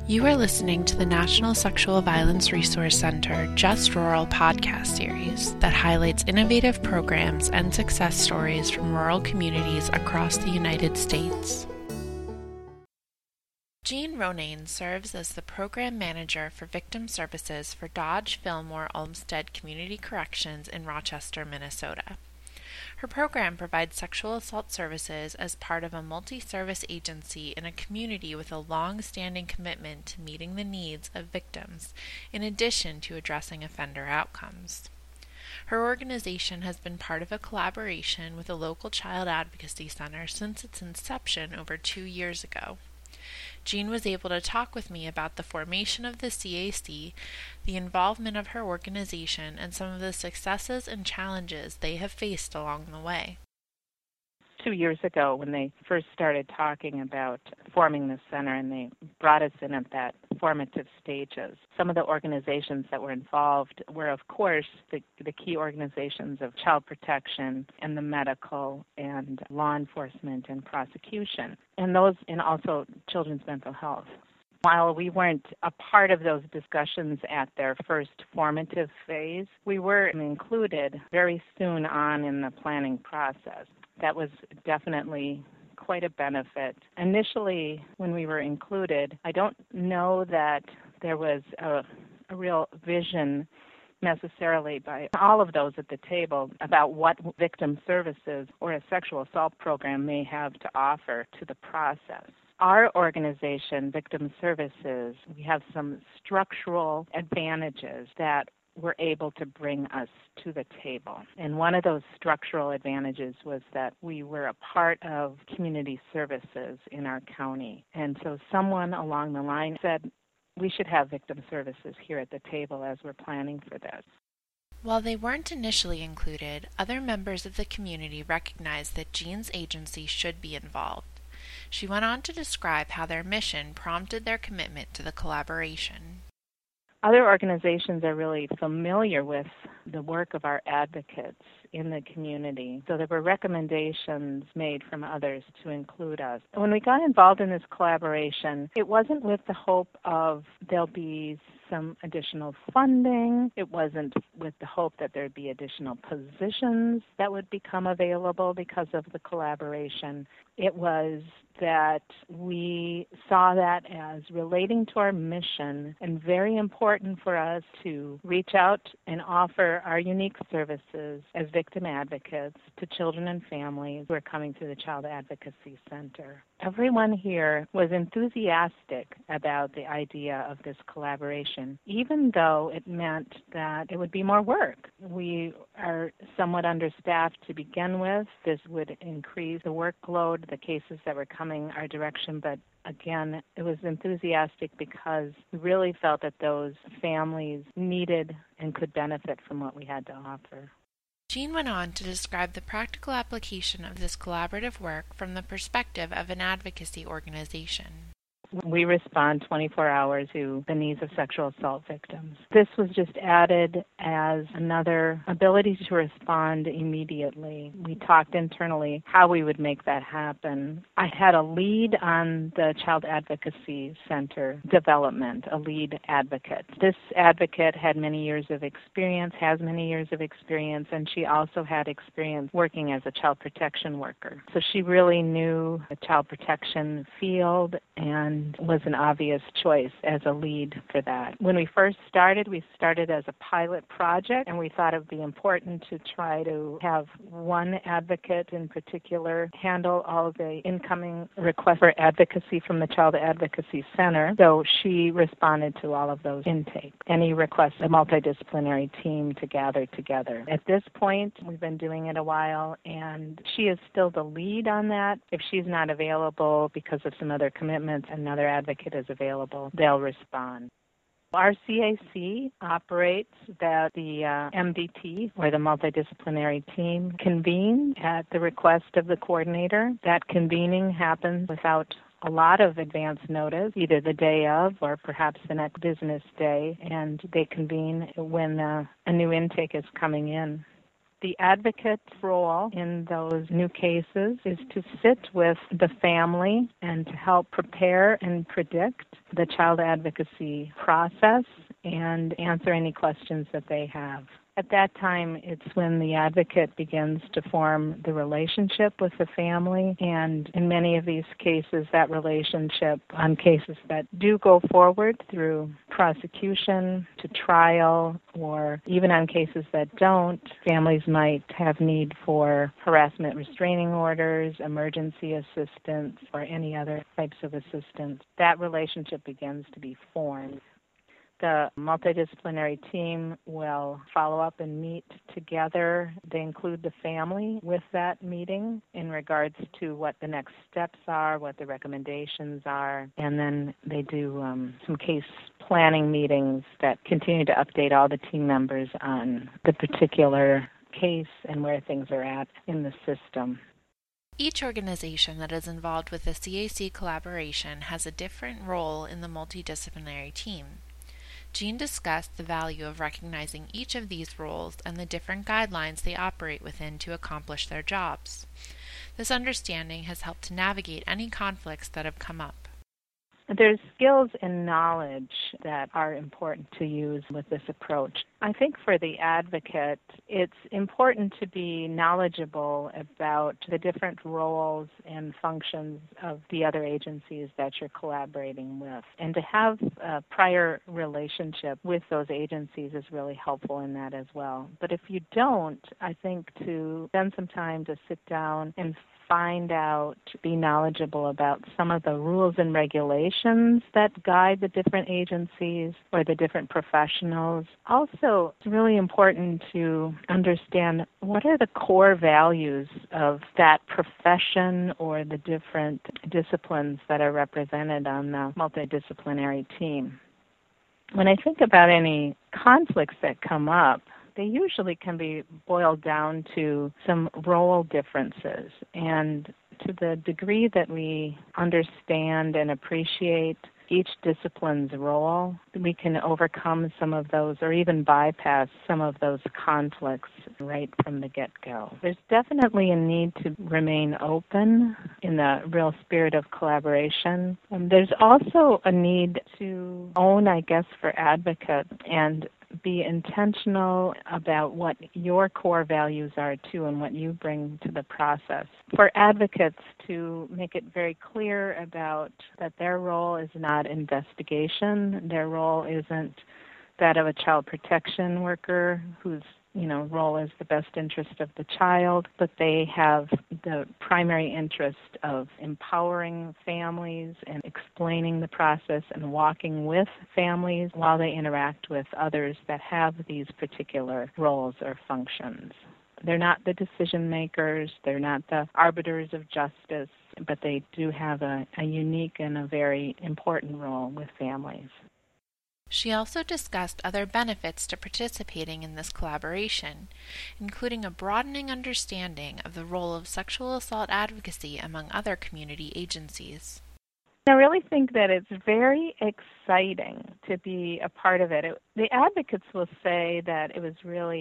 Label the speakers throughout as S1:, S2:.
S1: You are listening to the National Sexual Violence Resource Center Just Rural podcast series that highlights innovative programs and success stories from rural communities across the United States. Jean Ronayne serves as the Program Manager for Victim Services for Dodge Fillmore Olmsted Community Corrections in Rochester, Minnesota. Her program provides sexual assault services as part of a multi-service agency in a community with a long-standing commitment to meeting the needs of victims, in addition to addressing offender outcomes. Her organization has been part of a collaboration with a local child advocacy center since its inception over 2 years ago. Jean was able to talk with me about the formation of the CAC, the involvement of her organization, and some of the successes and challenges they have faced along the way.
S2: 2 years ago, when they first started talking about forming the center, and they brought us in at that formative stages, some of the organizations that were involved were, of course, the key organizations of child protection and the medical and law enforcement and prosecution, and also children's mental health. While we weren't a part of those discussions at their first formative phase, we were included very soon on in the planning process. That was definitely quite a benefit. Initially, when we were included, I don't know that there was a real vision necessarily by all of those at the table about what victim services or a sexual assault program may have to offer to the process. Our organization, Victim Services, we have some structural advantages that were able to bring us to the table. And one of those structural advantages was that we were a part of community services in our county. And so someone along the line said, we should have victim services here at the table as we're planning for this.
S1: While they weren't initially included, other members of the community recognized that Jean's agency should be involved. She went on to describe how their mission prompted their commitment to the collaboration.
S2: Other organizations are really familiar with the work of our advocates in the community. So there were recommendations made from others to include us. When we got involved in this collaboration, it wasn't with the hope of there'll be some additional funding. It wasn't with the hope that there'd be additional positions that would become available because of the collaboration. It was that we saw that as relating to our mission and very important for us to reach out and offer our unique services as victim advocates to children and families who are coming to the Child Advocacy Center. Everyone here was enthusiastic about the idea of this collaboration, even though it meant that it would be more work. We are somewhat understaffed to begin with. This would increase the workload, the cases that were coming our direction, but again, it was enthusiastic because we really felt that those families needed and could benefit from what we had to offer.
S1: Jean went on to describe the practical application of this collaborative work from the perspective of an advocacy organization.
S2: We respond 24 hours to the needs of sexual assault victims. This was just added as another ability to respond immediately. We talked internally how we would make that happen. I had a lead on the Child Advocacy Center development, a lead advocate. This advocate had many years of experience, has many years of experience, and she also had experience working as a child protection worker. So she really knew the child protection field and was an obvious choice as a lead for that. When we first started, we started as a pilot project, and we thought it would be important to try to have one advocate in particular handle all the incoming requests for advocacy from the Child Advocacy Center. So she responded to all of those intakes. Any requests, a multidisciplinary team to gather together. At this point, we've been doing it a while, and she is still the lead on that. If she's not available because of some other commitments, another advocate is available, they'll respond. Our CAC operates that the MDT, or the multidisciplinary team, convene at the request of the coordinator. That convening happens without a lot of advance notice, either the day of or perhaps the next business day, and they convene when a new intake is coming in. The advocate's role in those new cases is to sit with the family and to help prepare and predict the child advocacy process and answer any questions that they have. At that time, it's when the advocate begins to form the relationship with the family, and in many of these cases, that relationship, on cases that do go forward through prosecution to trial, or even on cases that don't, families might have need for harassment restraining orders, emergency assistance, or any other types of assistance. That relationship begins to be formed. The multidisciplinary team will follow up and meet together. They include the family with that meeting in regards to what the next steps are, what the recommendations are, and then they do some case planning meetings that continue to update all the team members on the particular case and where things are at in the system.
S1: Each organization that is involved with the CAC collaboration has a different role in the multidisciplinary team. Jean discussed the value of recognizing each of these roles and the different guidelines they operate within to accomplish their jobs. This understanding has helped to navigate any conflicts that have come up.
S2: There's skills and knowledge that are important to use with this approach. I think for the advocate, it's important to be knowledgeable about the different roles and functions of the other agencies that you're collaborating with. And to have a prior relationship with those agencies is really helpful in that as well. But if you don't, I think to spend some time to sit down and find out, be knowledgeable about some of the rules and regulations that guide the different agencies or the different professionals. Also, it's really important to understand what are the core values of that profession or the different disciplines that are represented on the multidisciplinary team. When I think about any conflicts that come up, they usually can be boiled down to some role differences. And to the degree that we understand and appreciate each discipline's role, we can overcome some of those or even bypass some of those conflicts right from the get-go. There's definitely a need to remain open in the real spirit of collaboration. There's also a need to own, I guess, for advocates and be intentional about what your core values are too and what you bring to the process. For advocates to make it very clear about that their role is not investigation, their role isn't that of a child protection worker whose role is the best interest of the child, but they have the primary interest of empowering families and explaining the process and walking with families while they interact with others that have these particular roles or functions. They're not the decision makers, they're not the arbiters of justice, but they do have a unique and a very important role with families.
S1: She also discussed other benefits to participating in this collaboration, including a broadening understanding of the role of sexual assault advocacy among other community agencies.
S2: I really think that it's very exciting to be a part of it. The advocates will say that it was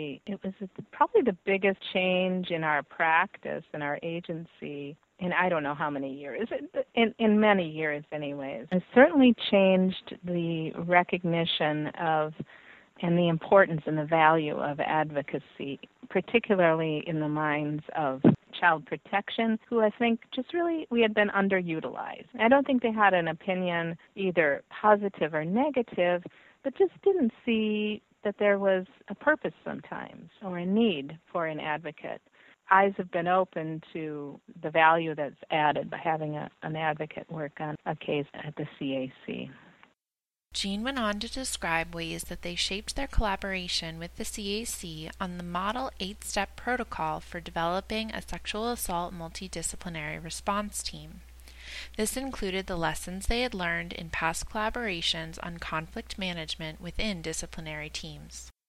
S2: probably the biggest change in our practice in our agency in I don't know how many years, in many years anyways. It certainly changed the recognition of and the importance and the value of advocacy, particularly in the minds of child protection, who I think we had been underutilized. I don't think they had an opinion either positive or negative, but just didn't see that there was a purpose sometimes or a need for an advocate. Eyes have been open to the value that's added by having an advocate work on a case at the CAC.
S1: Jean went on to describe ways that they shaped their collaboration with the CAC on the Model 8-Step Protocol for developing a sexual assault multidisciplinary response team. This included the lessons they had learned in past collaborations on conflict management within disciplinary teams.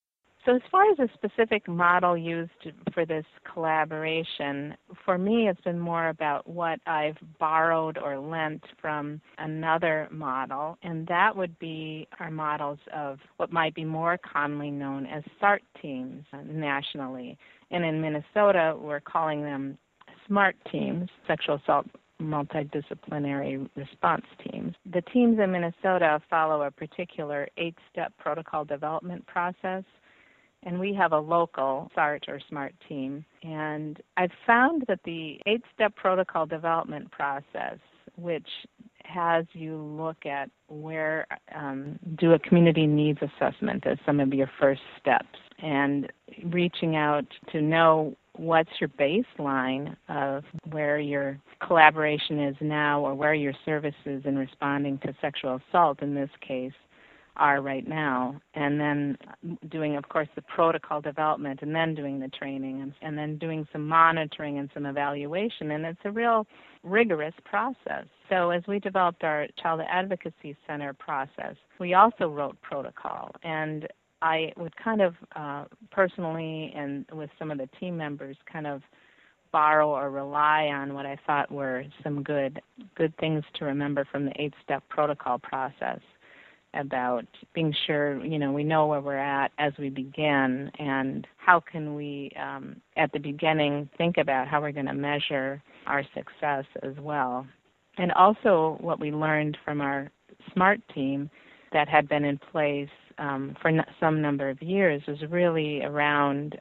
S2: So as far as a specific model used for this collaboration, for me it's been more about what I've borrowed or lent from another model, and that would be our models of what might be more commonly known as SART teams nationally. And in Minnesota, we're calling them SMART teams, sexual assault multidisciplinary response teams. The teams in Minnesota follow a particular 8-step protocol development process, and we have a local SART or SMART team. And I've found that the 8-step protocol development process, which has you look at where do a community needs assessment as some of your first steps, and reaching out to know what's your baseline of where your collaboration is now or where your services in responding to sexual assault in this case are right now, and then doing, of course, the protocol development, and then doing the training, and then doing some monitoring and some evaluation, and it's a real rigorous process. So as we developed our Child Advocacy Center process, we also wrote protocol, and I would kind of personally and with some of the team members kind of borrow or rely on what I thought were some good things to remember from the 8-step protocol process about being sure, we know where we're at as we begin, and how can we, at the beginning, think about how we're going to measure our success as well. And also what we learned from our SMART team that had been in place for some number of years was really around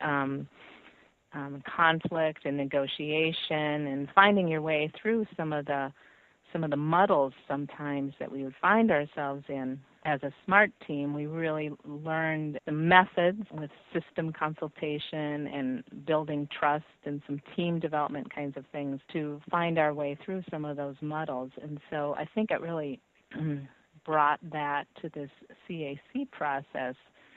S2: conflict and negotiation and finding your way through some of the muddles sometimes that we would find ourselves in. As a SMART team, we really learned the methods with system consultation and building trust and some team development kinds of things to find our way through some of those muddles. And so I think it really brought that to this CAC process.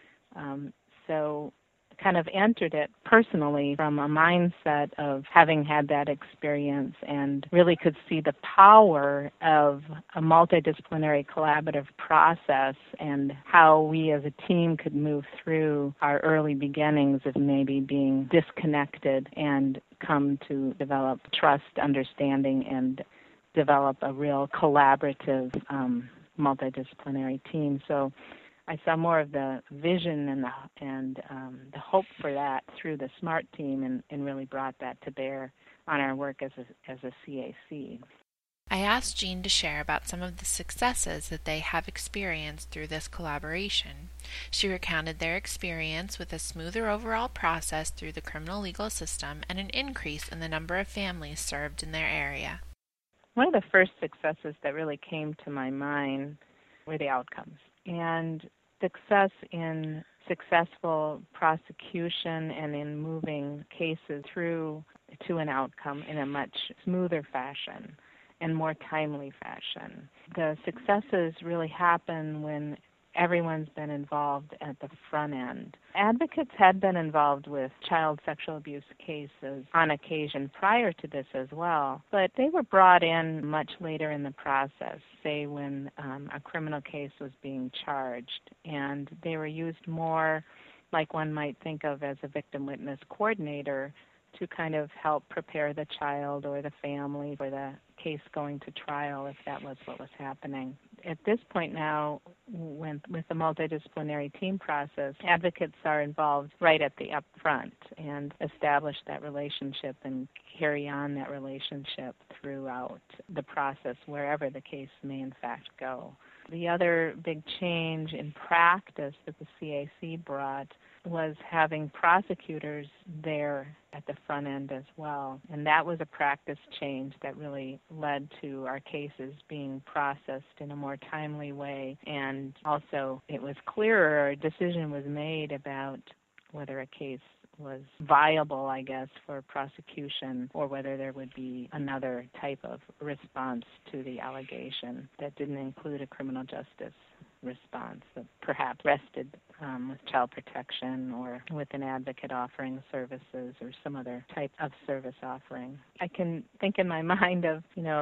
S2: So kind of entered it personally from a mindset of having had that experience, and really could see the power of a multidisciplinary collaborative process and how we as a team could move through our early beginnings of maybe being disconnected and come to develop trust, understanding, and develop a real collaborative multidisciplinary team. So I saw more of the vision and the hope for that through the SMART team, and really brought that to bear on our work as a CAC.
S1: I asked Jean to share about some of the successes that they have experienced through this collaboration. She recounted their experience with a smoother overall process through the criminal legal system and an increase in the number of families served in their area.
S2: One of the first successes that really came to my mind were the outcomes. And success in successful prosecution and in moving cases through to an outcome in a much smoother fashion and more timely fashion. The successes really happen when everyone's been involved at the front end. Advocates had been involved with child sexual abuse cases on occasion prior to this as well, but they were brought in much later in the process, say when a criminal case was being charged, and they were used more like one might think of as a victim witness coordinator to kind of help prepare the child or the family for the case going to trial if that was what was happening. At this point now, with the multidisciplinary team process, advocates are involved right at the upfront and establish that relationship and carry on that relationship throughout the process, wherever the case may in fact go. The other big change in practice that the CAC brought was having prosecutors there at the front end as well. And that was a practice change that really led to our cases being processed in a more timely way. And also it was clearer, a decision was made about whether a case was viable, I guess, for prosecution, or whether there would be another type of response to the allegation that didn't include a criminal justice response that perhaps rested with child protection or with an advocate offering services or some other type of service offering. I can think in my mind of,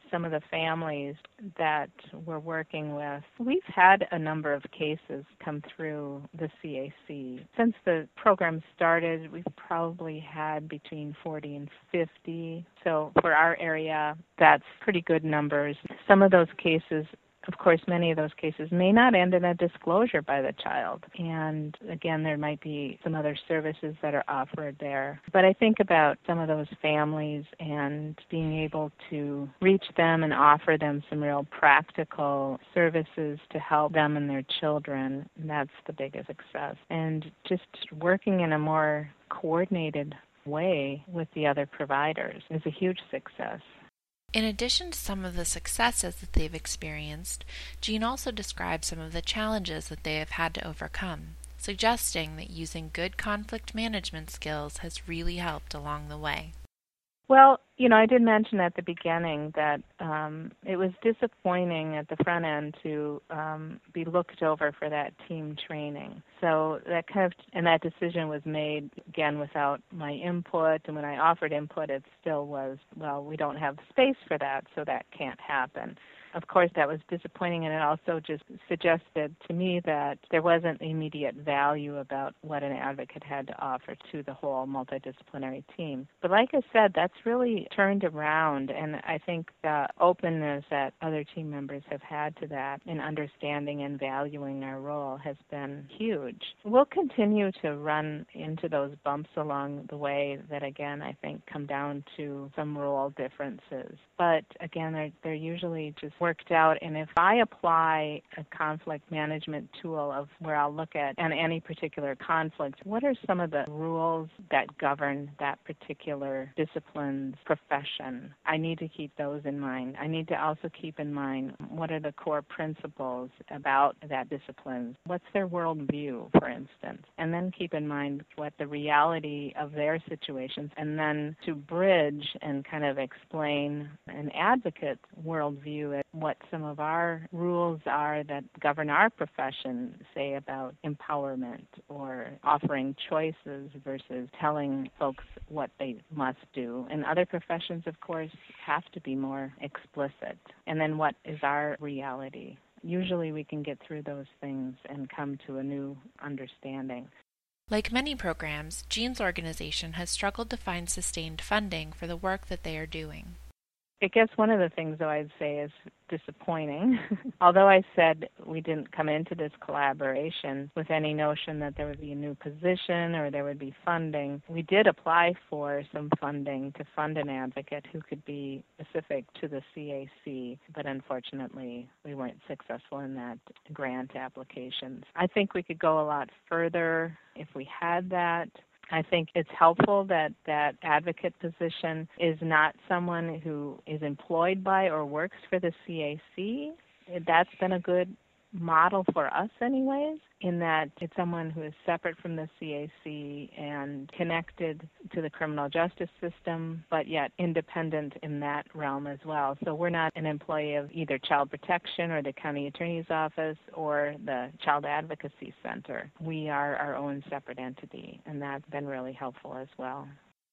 S2: some of the families that we're working with, we've had a number of cases come through the CAC. Since the program started, we've probably had between 40 and 50. So for our area, that's pretty good numbers. Some of those cases, of course, many of those cases may not end in a disclosure by the child. And again, there might be some other services that are offered there. But I think about some of those families and being able to reach them and offer them some real practical services to help them and their children. That's the biggest success. And just working in a more coordinated way with the other providers is a huge success.
S1: In addition to some of the successes that they've experienced, Jean also describes some of the challenges that they have had to overcome, suggesting that using good conflict management skills has really helped along the way.
S2: Well, I did mention at the beginning that it was disappointing at the front end to be looked over for that team training. So that decision was made, again, without my input. And when I offered input, it still was, well, we don't have space for that, so that can't happen. Of course, that was disappointing, and it also just suggested to me that there wasn't immediate value about what an advocate had to offer to the whole multidisciplinary team. But like I said, that's really turned around, and I think the openness that other team members have had to that in understanding and valuing our role has been huge. We'll continue to run into those bumps along the way that, again, I think come down to some role differences. But, again, they're usually just worked out, and if I apply a conflict management tool of where I'll look at any particular conflict, what are some of the rules that govern that particular discipline's profession? I need to keep those in mind. I need to also keep in mind what are the core principles about that discipline. What's their worldview, for instance? And then keep in mind what the reality of their situations, and then to bridge and kind of explain an advocate's worldview at what some of our rules are that govern our profession, say about empowerment or offering choices versus telling folks what they must do. And other professions, of course, have to be more explicit. And then what is our reality? Usually we can get through those things and come to a new understanding.
S1: Like many programs, Jean's organization has struggled to find sustained funding for the work that they are doing.
S2: I guess one of the things, though, I'd say is disappointing. Although I said we didn't come into this collaboration with any notion that there would be a new position or there would be funding, we did apply for some funding to fund an advocate who could be specific to the CAC, but unfortunately we weren't successful in that grant applications. I think we could go a lot further if we had that. I think it's helpful that that advocate position is not someone who is employed by or works for the CAC. That's been a good model for us anyways, in that it's someone who is separate from the CAC and connected to the criminal justice system, but yet independent in that realm as well. So we're not an employee of either Child Protection or the County Attorney's Office or the Child Advocacy Center. We are our own separate entity, and that's been really helpful as well.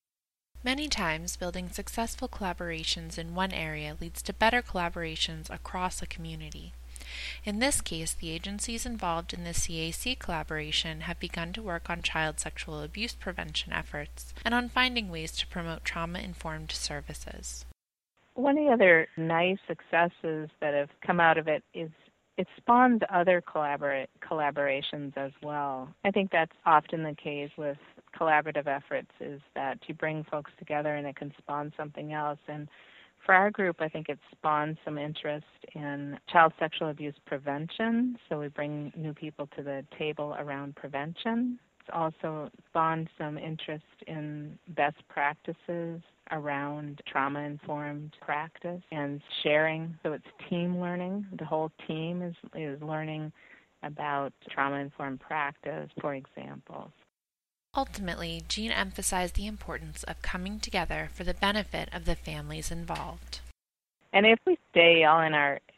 S1: Many times, building successful collaborations in one area leads to better collaborations across a community. In this case, the agencies involved in the CAC collaboration have begun to work on child sexual abuse prevention efforts and on finding ways to promote trauma-informed services.
S2: One of the other nice successes that have come out of it is it spawns other collaborations as well. I think that's often the case with collaborative efforts, is that you bring folks together and it can spawn something else. And for our group, I think it spawned some interest in child sexual abuse prevention, so we bring new people to the table around prevention. It's also spawned some interest in best practices around trauma-informed practice and sharing. So it's team learning. The whole team is learning about trauma-informed practice, for example.
S1: Ultimately, Jean emphasized the importance of coming together for the benefit of the families involved.
S2: And if we stay all in our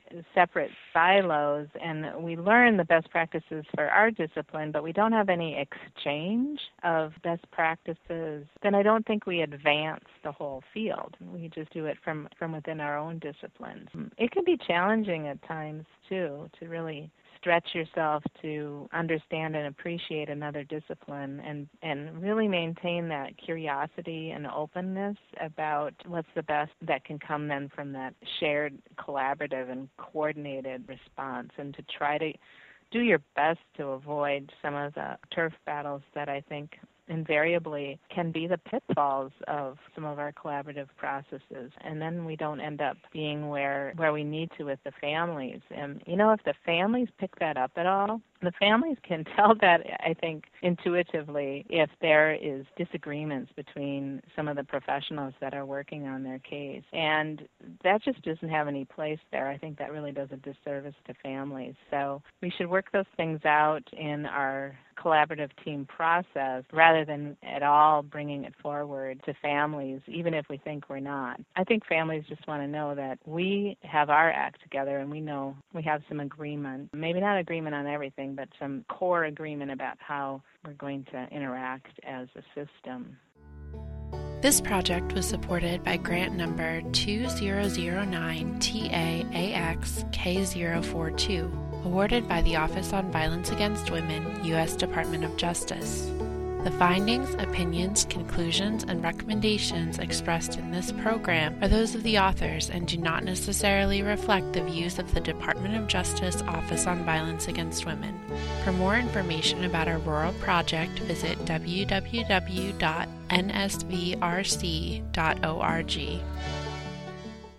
S2: separate silos, and we learn the best practices for our discipline, but we don't have any exchange of best practices, then I don't think we advance the whole field. We just do it from within our own disciplines. It can be challenging at times, too, to really stretch yourself to understand and appreciate another discipline and really maintain that curiosity and openness about what's the best that can come then from that shared collaborative and coordinated response, and to try to do your best to avoid some of the turf battles that I think invariably can be the pitfalls of some of our collaborative processes. And then we don't end up being where we need to with the families. And, if the families pick that up at all, the families can tell that, I think, intuitively if there is disagreements between some of the professionals that are working on their case. And that just doesn't have any place there. I think that really does a disservice to families. So we should work those things out in our collaborative team process rather than at all bringing it forward to families, even if we think we're not. I think families just want to know that we have our act together and we know we have some agreement, maybe not agreement on everything, but some core agreement about how we're going to interact as a system.
S1: This project was supported by grant number 2009-TAAX-K042, awarded by the Office on Violence Against Women, U.S. Department of Justice. The findings, opinions, conclusions, and recommendations expressed in this program are those of the authors and do not necessarily reflect the views of the Department of Justice Office on Violence Against Women. For more information about our rural project, visit www.nsvrc.org.